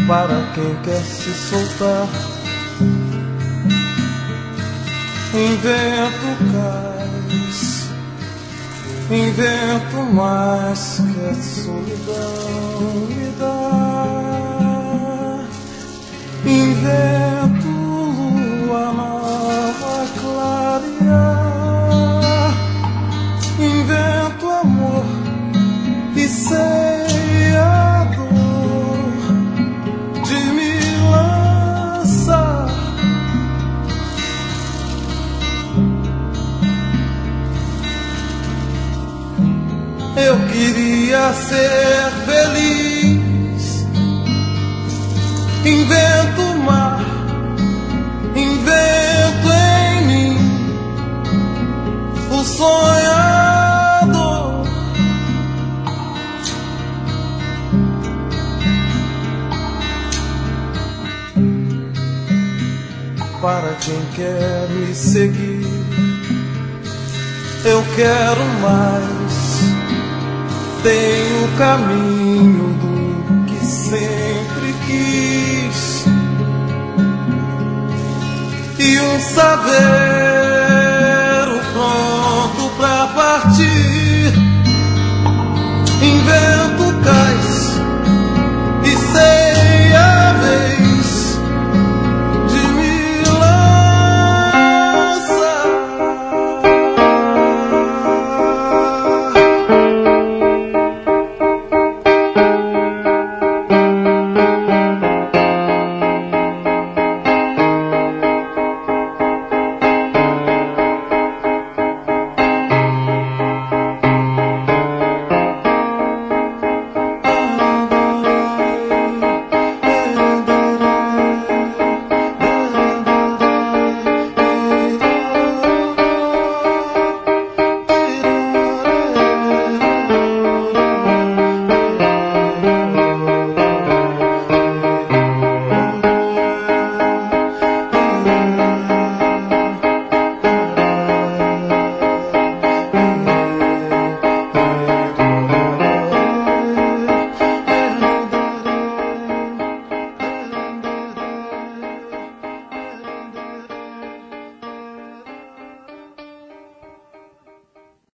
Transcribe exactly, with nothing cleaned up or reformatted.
para quem quer se soltar. Invento cais, invento mais que a solidão me dá. Invento lua nova clarear, invento amor e sei a dor de me lançar. Eu queria ser feliz, invento o mar, invento em mim o sonhador. Para quem quer me seguir, eu quero mais. Tenho caminho